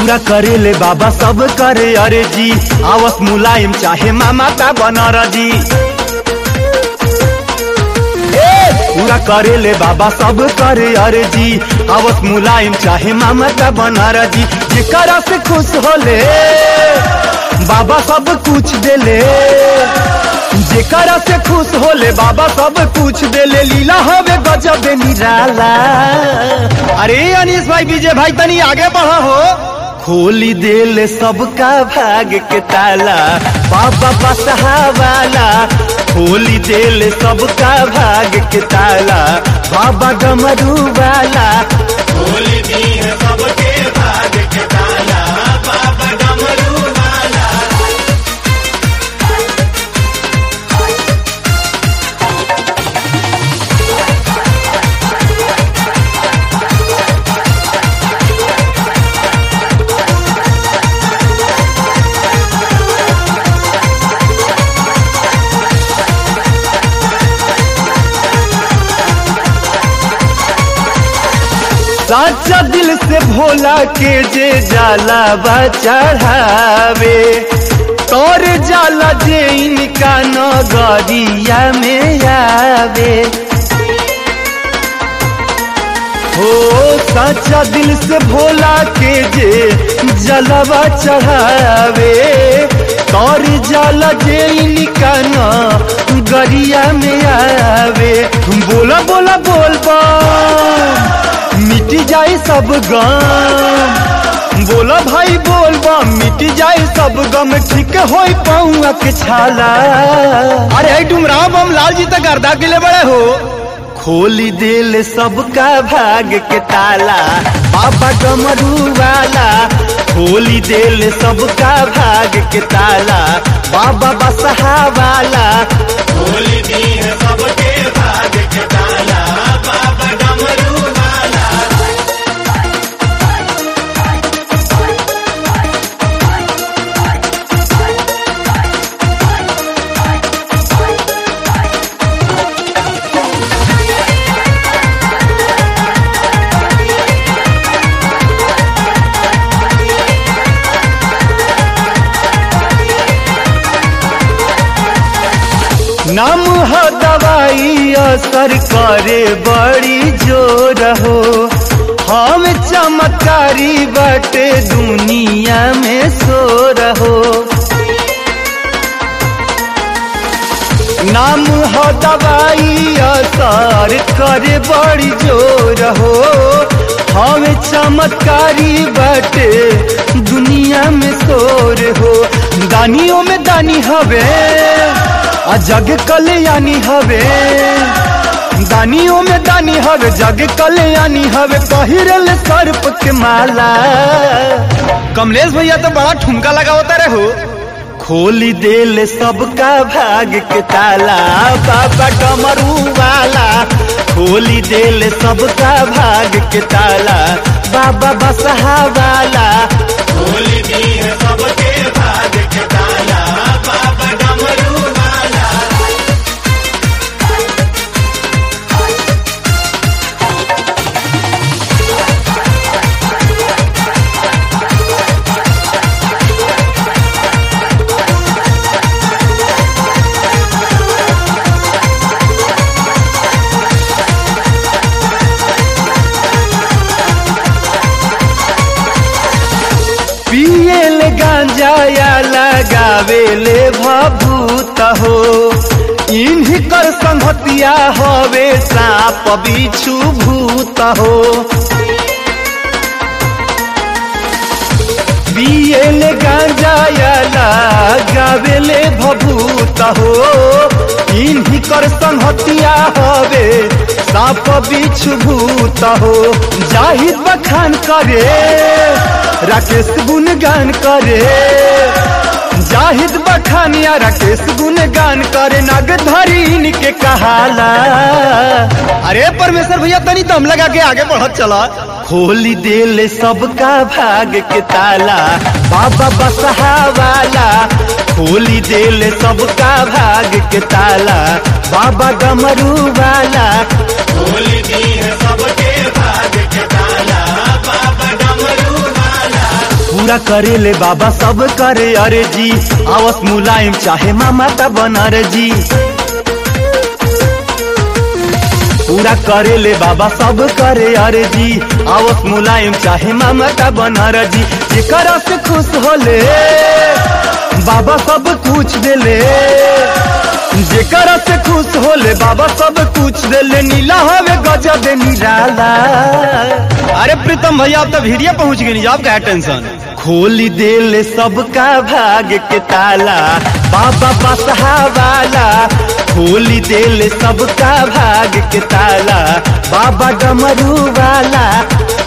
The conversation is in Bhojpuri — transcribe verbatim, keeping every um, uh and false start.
पूरा करे ले बाबा सब करे अरे जी, आवस मुलायम चाहे मामा का बनर जी। पूरा करे ले बाबा सब करे अरे जी, आवस मुलायम चाहे मामा का बनर जी। जेकरा से खुश होले बाबा सब कुछ देले, जेकरा से खुश होले बाबा सब कुछ देले। लीला हवे गजब निराला। अरे अनीश भाई विजय भाई तनी आगे बढ़ा हो। खोली देले सबका भाग के ताला बाबा बसहा वाला, खोली देले सबका भाग के ताला बाबा डमरू वाला। खोली दी है सबके भाग के ताला बाबा डमरू वाला। साचा दिल से भोला के जे जाला बा चढ़ावे, तोर जाला जे इनका नगरिया में आवे। हो साचा दिल से भोला के जे जलवा चढ़ावे, तोर जाला जे इनका नगरिया में आवे। बोला बोला बोल बा मिट जाए सब गम, बोला भाई बोल बा मिट जाए सब गम। ठीक होई पाऊँ के छाला। अरे डुमरा बम लाल जी तक गर्दा के लिए बड़े हो। खोली देले सबका भाग के ताला बाबा डमरू वाला, खोली देले सबका भाग के ताला बाबा बसहा वाला। खोली दी है सबके भाग के ताला बाबा डमरू वाला। नाम हो दवाई असर करे बड़ी जोर हो, हम चमत्कारी बटे दुनिया में सो रहो। नाम हो दवाई असर करे बड़ी जोर हो, हम चमत्कारी बटे दुनिया में सोर हो। दानियों में दानी हवे आ जग कल्याणी हवे, दानियों में दानी हवे जग कल्याणी हवे। पहिरल सर्प के माला। कमलेश भैया तो बड़ा ठुमका लगा होता रे हो। खोली देले सबका भाग के ताला बाबा डमरू वाला, खोली देले सबका भाग के ताला बाबा बसहा वाला। खोली दी है सबके भाग के ताला बाबा डमरू वाला। पियल गांजा या लगावेले भभूत हो, इन्हीं कर संगतिया हवे सांप बिच्छू भूत हो। पियल गांजा या लगावेले भभूत हो, इन्हीं कर संगतिया हवे सांप बिच्छू भूत हो। जाहिद बखान करे राकेश गुणगान करे, जाहिद बखानिया राकेश गुणगान करे। नागधारी के कहाला। अरे परमेश्वर भैया तनी दम लगा के आगे बढ़त चला। खोली देले सबका भाग के ताला बाबा बसहा वाला, खोली देले सबका भाग के ताला बाबा डमरू वाला। खोली दी है सबके भाग के ताला बाबा डमरू वाला। पूरा करे ले बाबा सब करे अरे जी, आवस मुलायम चाहे ममता बनर जी। पूरा करे ले बाबा सब करे अरे जी, आवस मुलायम चाहे ममता बनर जी। जेकरा से खुश होले बाबा सब कुछ देले, जेकरा से खुश होले बाबा सब कुछ देले। नीला हवे गजब निराला। अरे प्रीतम भैया आप तो भिड़िया पहुंच गए नहीं, आपका है टेंशन। खोली देले सबका भाग के ताला बाबा बसहा वाला, खोली देले सबका भाग के ताला बाबा डमरू वाला।